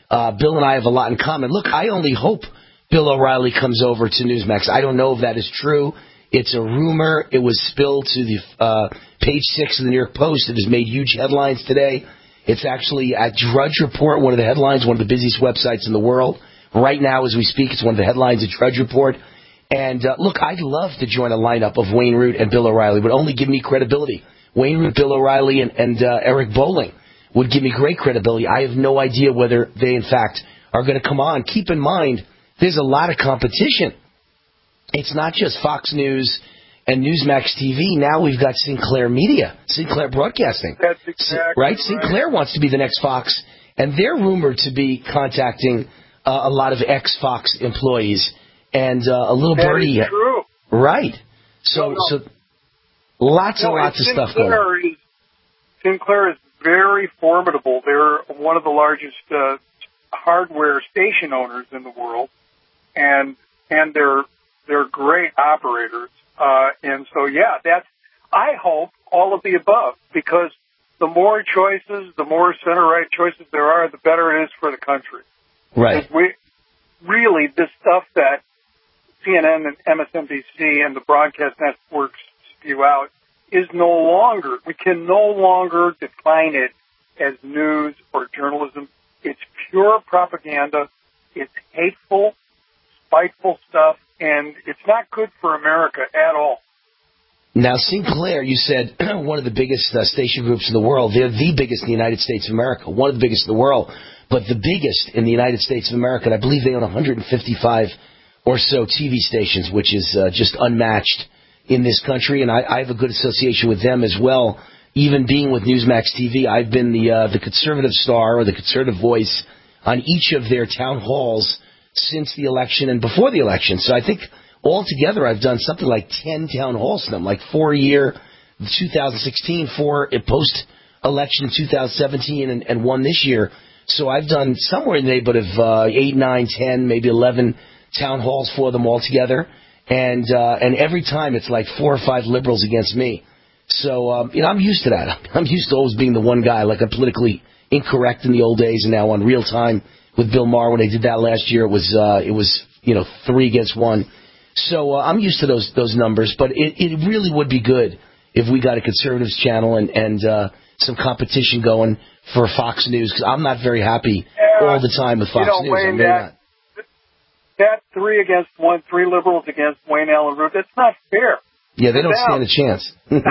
uh, Bill and I have a lot in common. Look, I only hope Bill O'Reilly comes over to Newsmax. I don't know if that is true. It's a rumor. It was spilled to the uh, page six of the New York Post. It has made huge headlines today. It's actually at Drudge Report, one of the headlines, one of the busiest websites in the world. Right now, as we speak, it's one of the headlines at Drudge Report. And, uh, look, I'd love to join a lineup of Wayne Root and Bill O'Reilly. It would only give me credibility. Wayne Root, Bill O'Reilly, and, and uh, Eric Bolling would give me great credibility. I have no idea whether they, in fact, are going to come on. Keep in mind, there's a lot of competition. It's not just Fox News and Newsmax T V. Now we've got Sinclair Media, Sinclair Broadcasting. That's exactly right. right. Sinclair wants to be the next Fox, and they're rumored to be contacting uh, a lot of ex-Fox employees. And uh, a little that birdie. Is true. Right. So, no, no. so lots no, and lots of Sinclair stuff going on. Is, Sinclair is very formidable. They're one of the largest uh, hardware station owners in the world, and and they're they're great operators. Uh, and so, yeah, that's. I hope all of the above, because the more choices, the more center-right choices there are, the better it is for the country. Right. Because we really this stuff that C N N and M S N B C and the broadcast networks spew out is no longer, we can no longer define it as news or journalism. It's pure propaganda. It's hateful, spiteful stuff, and it's not good for America at all. Now, Sinclair, you said one of the biggest uh, station groups in the world. They're the biggest in the United States of America, one of the biggest in the world, but the biggest in the United States of America. And I believe they own one hundred fifty-five or so T V stations, which is uh, just unmatched in this country. And I, I have a good association with them as well. Even being with Newsmax T V, I've been the uh, the conservative star or the conservative voice on each of their town halls since the election and before the election. So I think altogether I've done something like ten town halls for them, like four a year, two thousand sixteen, four post-election in two thousand seventeen, and, and one this year. So I've done somewhere in the neighborhood of uh, eight, nine, ten, maybe eleven town halls for them altogether. And uh, and every time it's like four or five liberals against me. So, um, you know, I'm used to that. I'm used to always being the one guy, like I'm politically incorrect in the old days, and now on Real Time with Bill Maher, when they did that last year, it was, uh, it was you know, three against one. So uh, I'm used to those those numbers, but it, it really would be good if we got a conservatives channel and, and uh, some competition going for Fox News, because I'm not very happy yeah, all the time with Fox you know, News. Wayne, I'm really that, not. That three against one, three liberals against Wayne Allen Root, that's not fair. Yeah, they don't now. stand a chance.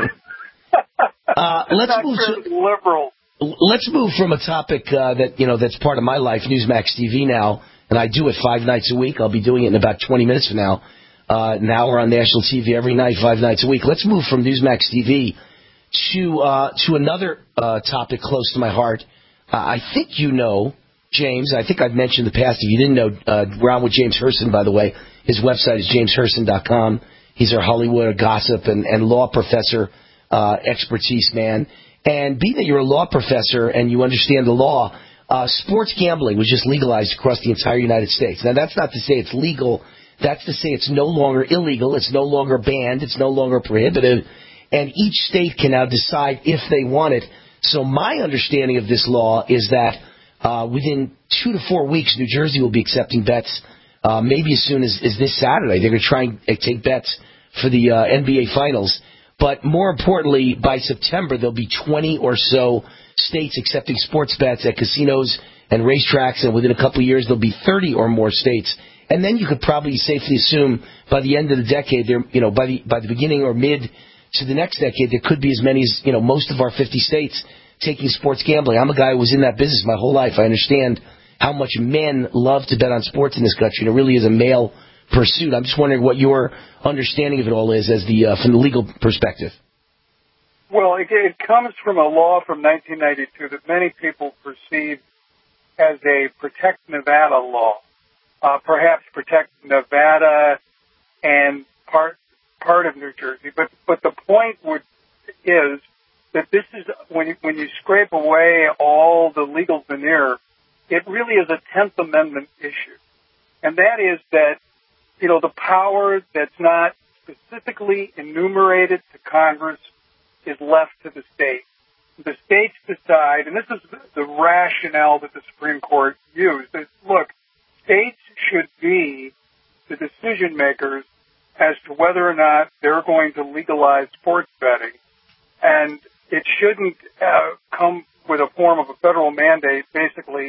uh, let's not move fair to to liberals. Let's move from a topic uh, that you know that's part of my life, Newsmax T V now, and I do it five nights a week. I'll be doing it in about twenty minutes from now. Uh, now we're on national T V every night, five nights a week. Let's move from Newsmax T V to uh, to another uh, topic close to my heart. Uh, I think you know, James. I think I've mentioned in the past. If you didn't know, uh, we're on with James Herson, by the way. His website is james herson dot com. He's our Hollywood gossip and, and law professor uh, expertise man. And being that you're a law professor and you understand the law, uh, sports gambling was just legalized across the entire United States. Now, that's not to say it's legal. That's to say it's no longer illegal. It's no longer banned. It's no longer prohibited. And each state can now decide if they want it. So my understanding of this law is that uh, within two to four weeks, New Jersey will be accepting bets, uh, maybe as soon as, as this Saturday. They're going to try and take bets for the uh, N B A Finals. But more importantly, by September, there'll be twenty or so states accepting sports bets at casinos and racetracks, and within a couple of years, there'll be thirty or more states. And then you could probably safely assume by the end of the decade, there, you know, by the by the beginning or mid to the next decade, there could be as many as, you know, most of our fifty states taking sports gambling. I'm a guy who was in that business my whole life. I understand how much men love to bet on sports in this country, and it really is a male pursuit. I'm just wondering what your understanding of it all is as the uh, from the legal perspective. Well, it, it comes from a law from nineteen ninety-two that many people perceive as a Protect Nevada law. Uh, perhaps Protect Nevada and part part of New Jersey. But but the point would is that this is when you, when you scrape away all the legal veneer, it really is a tenth Amendment issue, and that is that, you know, the power that's not specifically enumerated to Congress is left to the state. the states decide, and this is the rationale that the Supreme Court used, that, look, states should be the decision makers as to whether or not they're going to legalize sports betting, and it shouldn't uh, come with a form of a federal mandate basically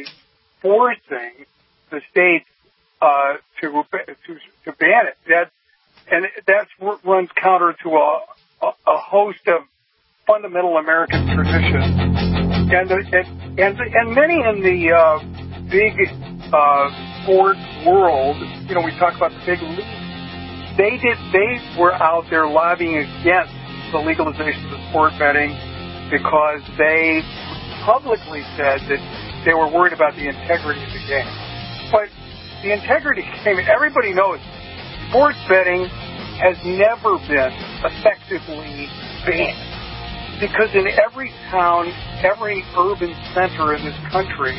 forcing the states uh, to, to to ban it. That, and that runs counter to a, a, a host of fundamental American traditions. And, and, and, and many in the uh, big uh, sports world, you know, we talk about the big leagues, they did, they were out there lobbying against the legalization of sport betting because they publicly said that they were worried about the integrity of the game. But the integrity of the game, everybody knows, sports betting has never been effectively banned. Because in every town, every urban center in this country,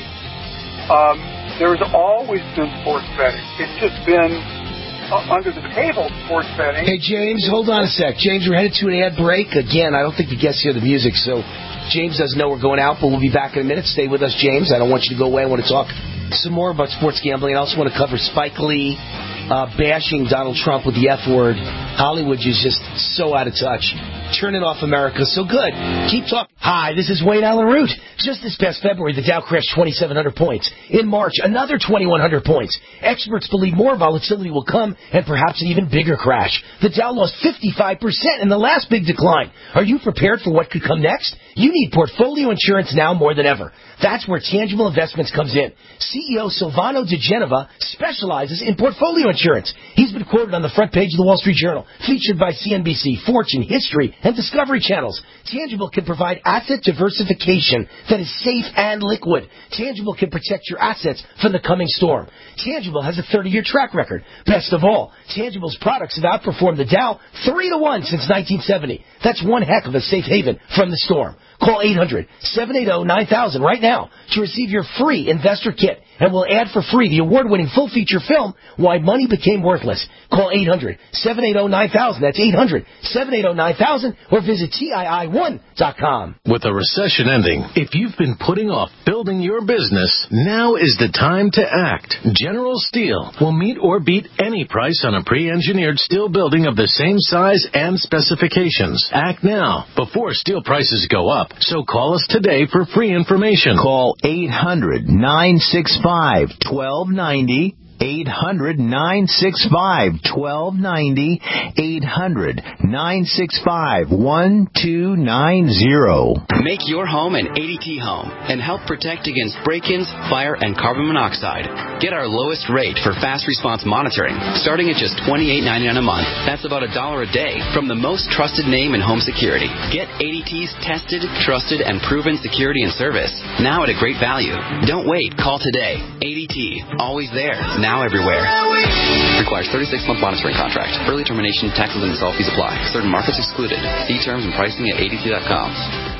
um, there's always been sports betting. It's just been uh, under the table sports betting. Hey, James, hold on a sec. James, we're headed to an ad break. Again, I don't think the guests hear the music, so James doesn't know we're going out, but we'll be back in a minute. Stay with us, James. I don't want you to go away. I want to talk some more about sports gambling. I also want to cover Spike Lee uh, bashing Donald Trump with the F word. Hollywood is just so out of touch. Turning off America so good. Keep talking. Hi, this is Wayne Allen Root. Just this past February, the Dow crashed twenty-seven hundred points. In March, another twenty-one hundred points. Experts believe more volatility will come and perhaps an even bigger crash. The Dow lost fifty-five percent in the last big decline. Are you prepared for what could come next? You need portfolio insurance now more than ever. That's where Tangible Investments comes in. C E O Silvano De Genova specializes in portfolio insurance. He's been quoted on the front page of the Wall Street Journal, featured by C N B C, Fortune, History, and Discovery Channels. Tangible can provide asset diversification that is safe and liquid. Tangible can protect your assets from the coming storm. Tangible has a thirty-year track record. Best of all, Tangible's products have outperformed the Dow three to one since nineteen seventy. That's one heck of a safe haven from the storm. Call eight hundred, seven eight zero, nine thousand right now to receive your free investor kit. And we'll add for free the award-winning full-feature film, Why Money Became Worthless. Call eight hundred, seven eight zero, nine thousand. That's eight hundred, seven eight zero, nine thousand. Or visit T I I one dot com. With a recession ending, if you've been putting off building your business, now is the time to act. General Steel will meet or beat any price on a pre-engineered steel building of the same size and specifications. Act now before steel prices go up. So call us today for free information. Call eight hundred, nine six five, one two nine zero. eight hundred, nine six five, one two nine zero. eight hundred, nine six five, one two nine zero. Make your home an A D T home and help protect against break-ins, fire, and carbon monoxide. Get our lowest rate for fast response monitoring, starting at just twenty-eight ninety-nine a month. That's about a dollar a day from the most trusted name in home security. Get A D T's tested, trusted, and proven security and service now at a great value. Don't wait. Call today. A D T, always there. Now everywhere. Requires thirty-six month monitoring contract. Early termination, taxes, and install fees apply. Certain markets excluded. See terms and pricing at A D T dot com.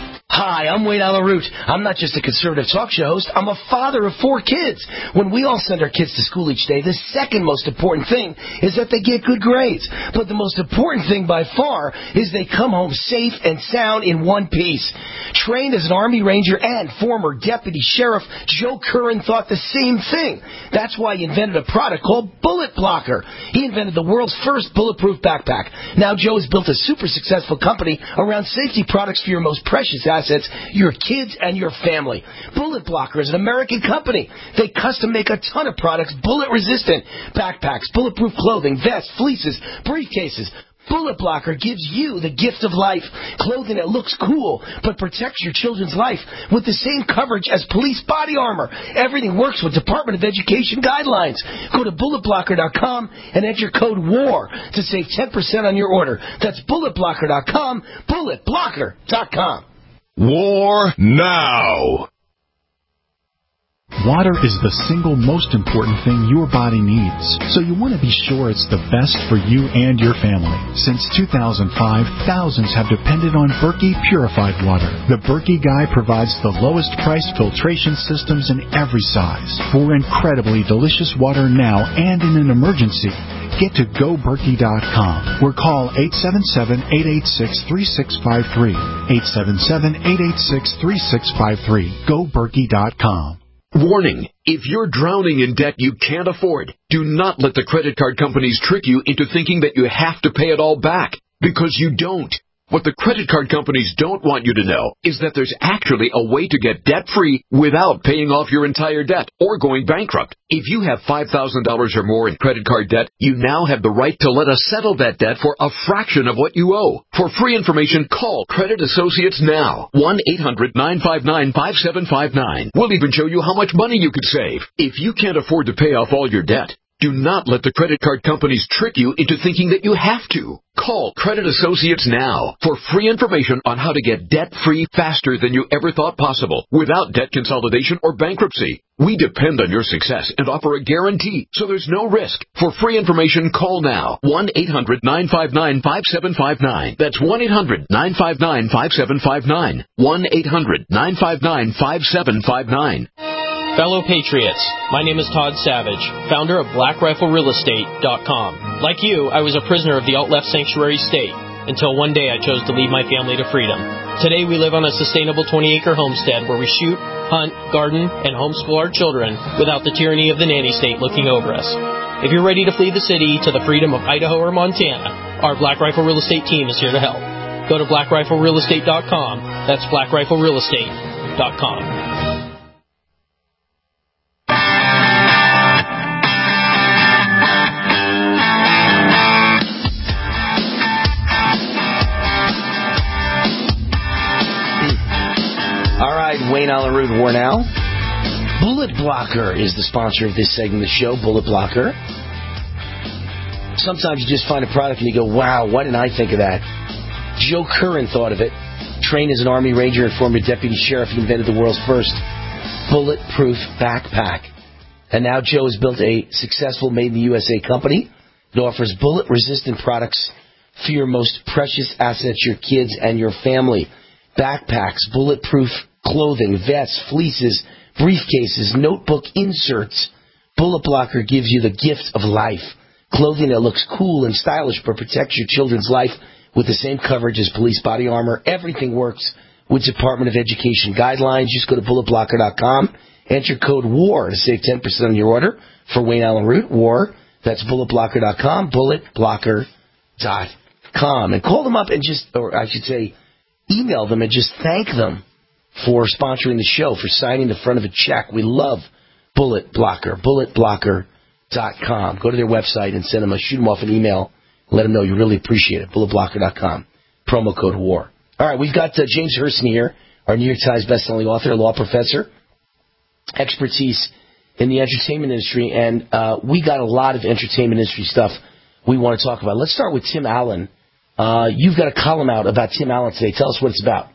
Hi, I'm Wayne Allen Root. I'm not just a conservative talk show host. I'm a father of four kids. When we all send our kids to school each day, the second most important thing is that they get good grades. But the most important thing by far is they come home safe and sound in one piece. Trained as an Army Ranger and former Deputy Sheriff, Joe Curran thought the same thing. That's why he invented a product called Bullet Blocker. He invented the world's first bulletproof backpack. Now Joe has built a super successful company around safety products for your most precious assets. Assets, your kids, and your family. Bullet Blocker is an American company. They custom make a ton of products bullet resistant. Backpacks, bulletproof clothing, vests, fleeces, briefcases. Bullet Blocker gives you the gift of life. Clothing that looks cool, but protects your children's life with the same coverage as police body armor. Everything works with Department of Education guidelines. Go to bullet blocker dot com and enter code WAR to save ten percent on your order. That's bullet blocker dot com, bullet blocker dot com. War now. Water is the single most important thing your body needs, so you want to be sure it's the best for you and your family. Since two thousand five, thousands have depended on Berkey purified water. The Berkey Guy provides the lowest priced filtration systems in every size for incredibly delicious water now and in an emergency. get to go berkey dot com or call eight seven seven, eight eight six, three six five three. eight seven seven, eight eight six, three six five three. go berkey dot com. Warning, if you're drowning in debt you can't afford, do not let the credit card companies trick you into thinking that you have to pay it all back, because you don't. What the credit card companies don't want you to know is that there's actually a way to get debt-free without paying off your entire debt or going bankrupt. If you have five thousand dollars or more in credit card debt, you now have the right to let us settle that debt for a fraction of what you owe. For free information, call Credit Associates now. one eight hundred, nine five nine, five seven five nine. We'll even show you how much money you could save. If you can't afford to pay off all your debt, do not let the credit card companies trick you into thinking that you have to. Call Credit Associates now for free information on how to get debt-free faster than you ever thought possible without debt consolidation or bankruptcy. We depend on your success and offer a guarantee, so there's no risk. For free information, call now. one eight hundred, nine five nine, five seven five nine. That's one eight hundred, nine five nine, five seven five nine. one eight hundred, nine five nine, five seven five nine. Fellow Patriots, my name is Todd Savage, founder of Black Rifle Real Estate dot com. Like you, I was a prisoner of the alt-left sanctuary state until one day I chose to lead my family to freedom. Today we live on a sustainable twenty-acre homestead where we shoot, hunt, garden, and homeschool our children without the tyranny of the nanny state looking over us. If you're ready to flee the city to the freedom of Idaho or Montana, our Black Rifle Real Estate team is here to help. Go to Black Rifle Real Estate dot com. That's Black Rifle Real Estate dot com. Wayne Allen Root, War Now. Bullet Blocker is the sponsor of this segment of the show, Bullet Blocker. Sometimes you just find a product and you go, wow, why didn't I think of that? Joe Curran thought of it. Trained as an Army Ranger and former deputy sheriff, he invented the world's first bulletproof backpack. And now Joe has built a successful made in the U S A company that offers bullet-resistant products for your most precious assets, your kids and your family. Backpacks, bulletproof clothing, vests, fleeces, briefcases, notebook inserts. Bullet Blocker gives you the gift of life. Clothing that looks cool and stylish but protects your children's life with the same coverage as police body armor. Everything works with Department of Education guidelines. Just go to bullet blocker dot com. Enter code WAR to save ten percent on your order for Wayne Allen Root. WAR. That's bullet blocker dot com. bullet blocker dot com. And call them up and just, or I should say, email them and just thank them for sponsoring the show, for signing the front of a check. We love Bullet Blocker, bullet blocker dot com. Go to their website and send them a, shoot them off an email. Let them know you really appreciate it. bullet blocker dot com. Promo code WAR. All right, we've got uh, James Hurston here, our New York Times bestselling author, law professor, expertise in the entertainment industry, and uh, we got a lot of entertainment industry stuff we want to talk about. Let's start with Tim Allen. Uh, you've got a column out about Tim Allen today. Tell us what it's about.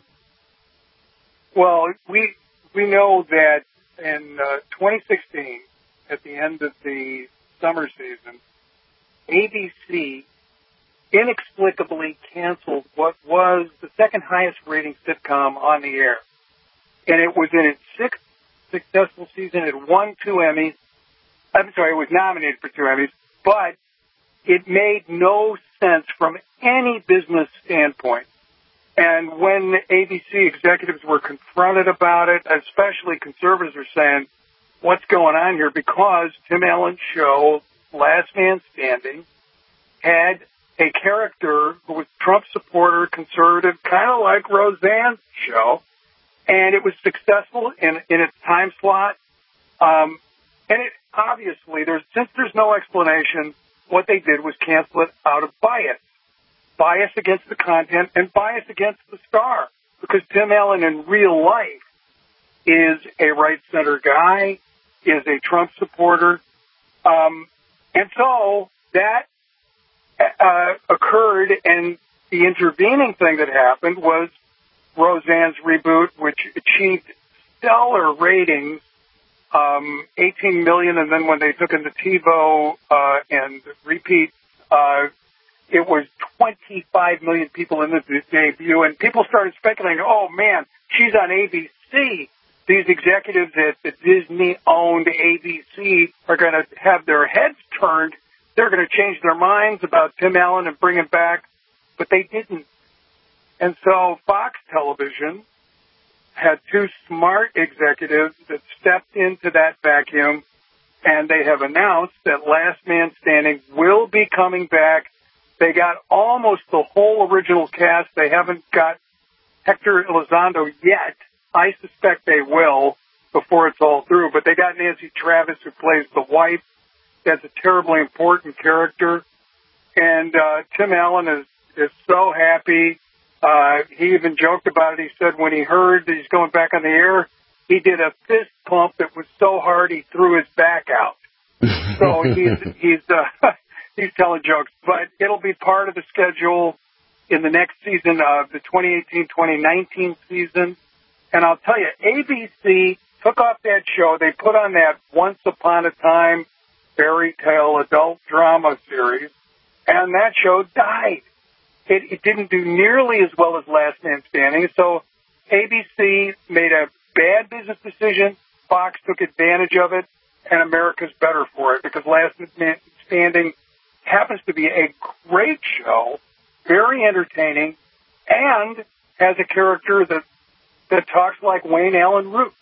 Well, we we know that in uh, twenty sixteen, at the end of the summer season, A B C inexplicably canceled what was the second highest rating sitcom on the air. And it was in its sixth successful season. It won two Emmys. I'm sorry, it was nominated for two Emmys, but it made no sense from any business standpoint. And when A B C executives were confronted about it, especially conservatives are saying, what's going on here? Because Tim Allen's show, Last Man Standing, had a character who was a Trump supporter, conservative, kind of like Roseanne's show, and it was successful in, in its time slot. Um, and it obviously, there's since there's no explanation, what they did was cancel it out of bias. Bias against the content and bias against the star. Because Tim Allen in real life is a right-center guy, is a Trump supporter. Um, and so that uh, occurred, and the intervening thing that happened was Roseanne's reboot, which achieved stellar ratings, um, eighteen million, and then when they took in the TiVo uh, and repeats, uh, it was twenty-five million people in the debut, and people started speculating, oh, man, she's on A B C. These executives at the Disney-owned A B C are going to have their heads turned they're going to change their minds about Tim Allen and bring him back, but they didn't. And so Fox Television had two smart executives that stepped into that vacuum, and they have announced that Last Man Standing will be coming back. They got almost the whole original cast. They haven't got Hector Elizondo yet. I suspect they will before it's all through. But they got Nancy Travis, who plays the wife. That's a terribly important character. And uh, Tim Allen is, is so happy. Uh, he even joked about it. He said when he heard that he's going back on the air, he did a fist pump that was so hard he threw his back out. So he's he's uh, he's telling jokes. But it'll be part of the schedule in the next season of the twenty eighteen twenty nineteen season. And I'll tell you, A B C took off that show. They put on that Once Upon a Time fairy tale adult drama series, and that show died. It, it didn't do nearly as well as Last Man Standing. So A B C made a bad business decision. Fox took advantage of it, and America's better for it because Last Man Standing happens to be a great show, very entertaining, and has a character that that talks like Wayne Allen Root.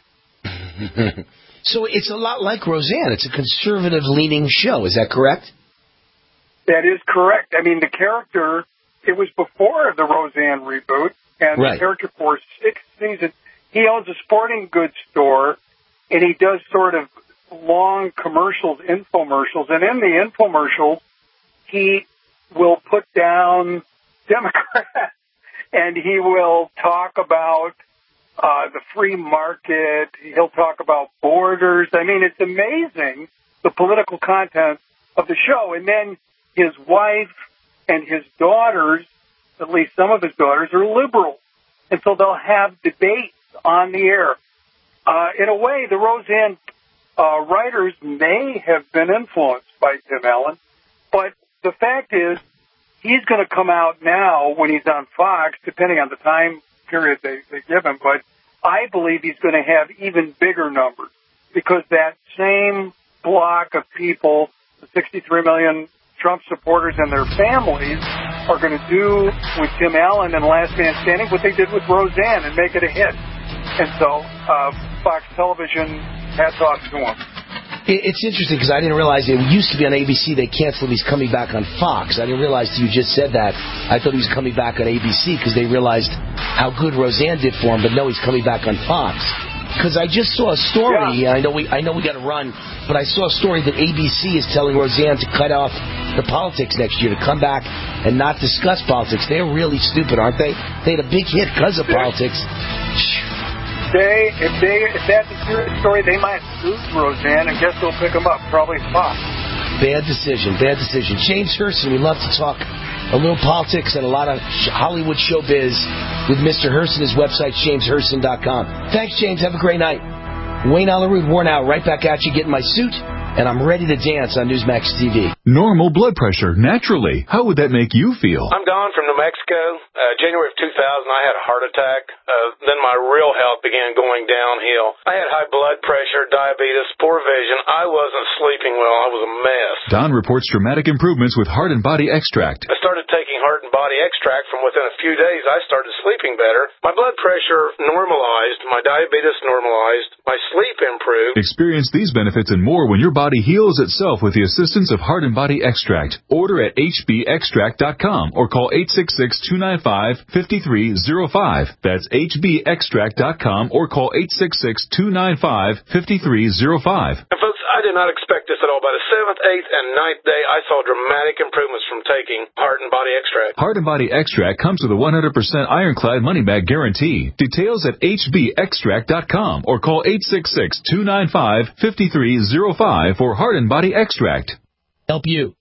So it's a lot like Roseanne. It's a conservative-leaning show. Is that correct? That is correct. I mean, the character, it was before the Roseanne reboot, and right. The character for six seasons, he owns a sporting goods store, and he does sort of long commercials, infomercials, and in the infomercials, he will put down Democrats, and he will talk about Uh, the free market. He'll talk about borders. I mean, it's amazing, the political content of the show. And then his wife and his daughters, at least some of his daughters, are liberal. And so they'll have debates on the air. Uh, in a way, the Roseanne uh, writers may have been influenced by Tim Allen. But the fact is, he's going to come out now when he's on Fox, depending on the time period they, they give him, but I believe he's going to have even bigger numbers because that same block of people, the sixty-three million Trump supporters and their families, are going to do with Tim Allen and Last Man Standing what they did with Roseanne and make it a hit. And so uh, Fox Television, hats off to him. It's interesting because I didn't realize it used to be on A B C. They canceled. He's coming back on Fox. I didn't realize you just said that. I thought he was coming back on A B C because they realized how good Roseanne did for him. But no, he's coming back on Fox. Because I just saw a story. Yeah. I know we I know we got to run, but I saw a story that A B C is telling Roseanne to cut off the politics next year, to come back and not discuss politics. They're really stupid, aren't they? They had a big hit because of politics. They, if they, if that's a serious story, they might lose Roseanne, and guess who'll pick them up? Probably Fox. Bad decision, bad decision. James Hurston, we love to talk a little politics and a lot of Hollywood showbiz with Mister Hurston. His website, james hurston dot com. Thanks, James. Have a great night. Wayne Allen Root, worn out. Right back at you, getting my suit, and I'm ready to dance on Newsmax T V. Normal blood pressure, naturally. How would that make you feel? I'm Don from New Mexico. Uh, January of two thousand, I had a heart attack. Uh, then my real health began going downhill. I had high blood pressure, diabetes, poor vision. I wasn't sleeping well. I was a mess. Don reports dramatic improvements with Heart and Body Extract. I started taking Heart and Body Extract. From within a few days, I started sleeping better. My blood pressure normalized. My diabetes normalized. My sleep improved. Experience these benefits and more when your body heals itself with the assistance of Heart and Body Extract. Order at h b extract dot com or call eight six six, two nine five, five three zero five. That's h b extract dot com or call eight six six, two nine five, five three zero five. And folks, I did not expect this at all. By the seventh, eighth, and ninth day, I saw dramatic improvements from taking Heart and Body Extract. Heart and Body Extract comes with a one hundred percent ironclad money-back guarantee. Details at h b extract dot com or call eight six six, two nine five, five three zero five for Heart and Body Extract. Help you.